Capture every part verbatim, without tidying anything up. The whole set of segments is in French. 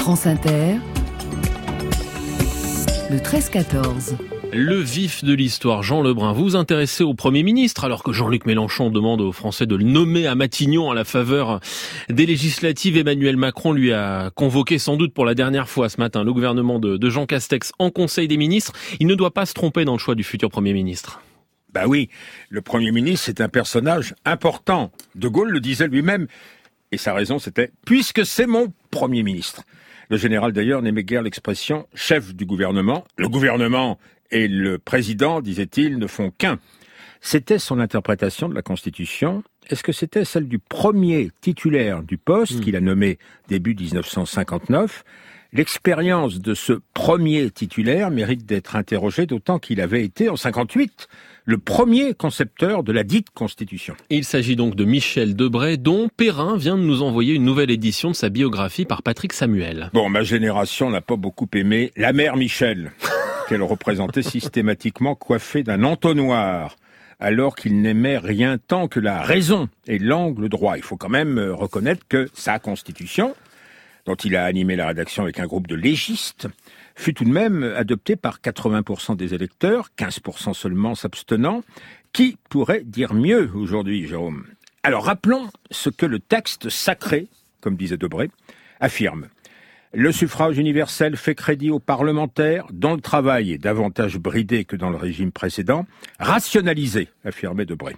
France Inter, le treize quatorze. Le vif de l'histoire, Jean Lebrun, vous vous intéressez au Premier ministre alors que Jean-Luc Mélenchon demande aux Français de le nommer à Matignon à la faveur des législatives. Emmanuel Macron lui a convoqué sans doute pour la dernière fois ce matin le gouvernement de, de Jean Castex en Conseil des ministres. Il ne doit pas se tromper dans le choix du futur Premier ministre. Bah oui, le Premier ministre c'est un personnage important. De Gaulle le disait lui-même et sa raison c'était « puisque c'est mon Premier ministre ». Le général d'ailleurs n'aimait guère l'expression « chef du gouvernement ». Le gouvernement et le président, disait-il, ne font qu'un. C'était son interprétation de la Constitution. Est-ce que c'était celle du premier titulaire du poste, mmh. qu'il a nommé début dix-neuf cent cinquante-neuf ? L'expérience de ce premier titulaire mérite d'être interrogée, d'autant qu'il avait été, en cinquante-huit, le premier concepteur de la dite Constitution. Il s'agit donc de Michel Debré, dont Perrin vient de nous envoyer une nouvelle édition de sa biographie par Patrick Samuel. Bon, ma génération n'a pas beaucoup aimé la mère Michel, qu'elle représentait systématiquement coiffée d'un entonnoir, alors qu'il n'aimait rien tant que la raison et l'angle droit. Il faut quand même reconnaître que sa Constitution, dont il a animé la rédaction avec un groupe de légistes, fut tout de même adoptée par quatre-vingts pour cent des électeurs, quinze pour cent seulement s'abstenant. Qui pourrait dire mieux aujourd'hui, Jérôme ? Alors rappelons ce que le texte sacré, comme disait Debré, affirme. Le suffrage universel fait crédit aux parlementaires dont le travail est davantage bridé que dans le régime précédent, rationalisé, affirmait Debré.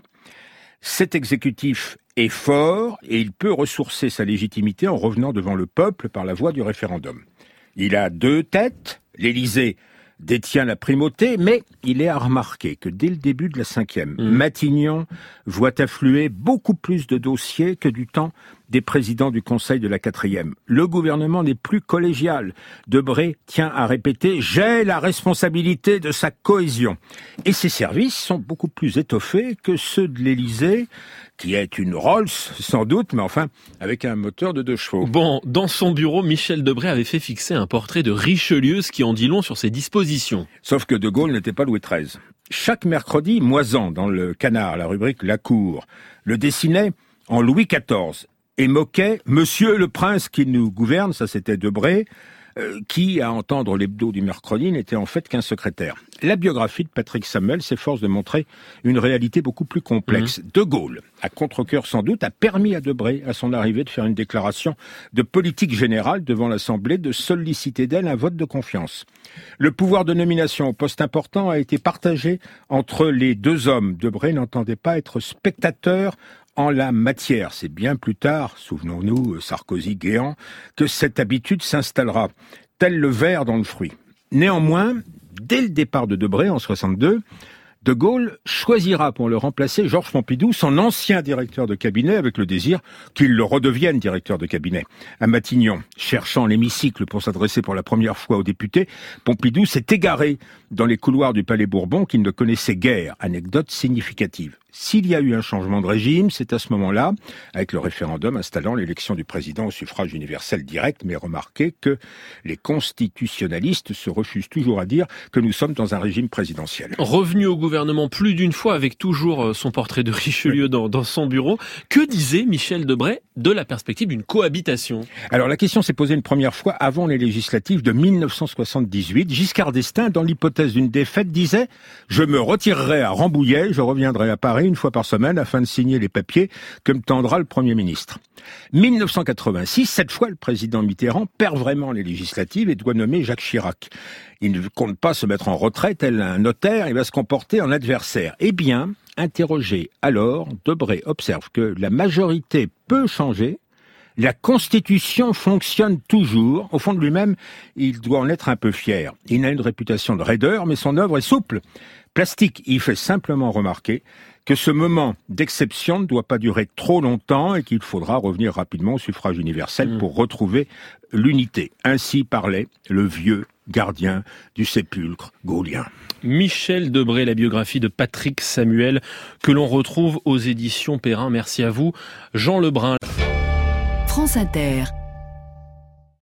Cet exécutif est fort et il peut ressourcer sa légitimité en revenant devant le peuple par la voie du référendum. Il a deux têtes, l'Élysée détient la primauté, mais il est à remarquer que dès le début de la cinquième, mmh. Matignon voit affluer beaucoup plus de dossiers que du temps des présidents du Conseil de la quatrième. Le gouvernement n'est plus collégial. Debré tient à répéter « j'ai la responsabilité de sa cohésion ». Et ses services sont beaucoup plus étoffés que ceux de l'Élysée, qui est une Rolls, sans doute, mais enfin, avec un moteur de deux chevaux. Bon, dans son bureau, Michel Debré avait fait fixer un portrait de Richelieu, ce qui en dit long sur ses dispositions. Sauf que De Gaulle n'était pas Louis treize. Chaque mercredi, Moisan, dans le Canard, la rubrique La Cour, le dessinait en Louis quatorze et moquait « Monsieur le prince qui nous gouverne », ça c'était Debré, euh, qui, à entendre l'hebdo du mercredi, n'était en fait qu'un secrétaire. La biographie de Patrick Samuel s'efforce de montrer une réalité beaucoup plus complexe. Mmh. De Gaulle, à contre-cœur sans doute, a permis à Debré, à son arrivée, de faire une déclaration de politique générale devant l'Assemblée, de solliciter d'elle un vote de confiance. Le pouvoir de nomination au poste important a été partagé entre les deux hommes. Debré n'entendait pas être spectateur en la matière. C'est bien plus tard, souvenons-nous, Sarkozy-Guéant, que cette habitude s'installera, tel le ver dans le fruit. Néanmoins, dès le départ de Debré en soixante-deux, De Gaulle choisira pour le remplacer Georges Pompidou, son ancien directeur de cabinet, avec le désir qu'il le redevienne directeur de cabinet. À Matignon, cherchant l'hémicycle pour s'adresser pour la première fois aux députés, Pompidou s'est égaré dans les couloirs du Palais Bourbon qu'il ne connaissait guère. Anecdote significative. S'il y a eu un changement de régime, c'est à ce moment-là, avec le référendum installant l'élection du président au suffrage universel direct, mais remarquez que les constitutionnalistes se refusent toujours à dire que nous sommes dans un régime présidentiel. Revenu au gouvernement plus d'une fois avec toujours son portrait de Richelieu oui. dans, dans son bureau, que disait Michel Debré de la perspective d'une cohabitation ? Alors la question s'est posée une première fois avant les législatives de dix-neuf cent soixante-dix-huit. Giscard d'Estaing, dans l'hypothèse d'une défaite, disait « Je me retirerai à Rambouillet, je reviendrai à Paris une fois par semaine afin de signer les papiers que me tendra le Premier ministre. » dix-neuf cent quatre-vingt-six, cette fois, le président Mitterrand perd vraiment les législatives et doit nommer Jacques Chirac. Il ne compte pas se mettre en retraite, tel un notaire, il va se comporter en adversaire. Eh bien, interrogé alors, Debré observe que la majorité peut changer, la Constitution fonctionne toujours. Au fond de lui-même, il doit en être un peu fier. Il a une réputation de raideur, mais son œuvre est souple. Plastique, il fait simplement remarquer que ce moment d'exception ne doit pas durer trop longtemps et qu'il faudra revenir rapidement au suffrage universel mmh. pour retrouver l'unité. Ainsi parlait le vieux gardien du sépulcre gaullien. Michel Debré, la biographie de Patrick Samuel, que l'on retrouve aux éditions Perrin. Merci à vous, Jean Lebrun. France Inter.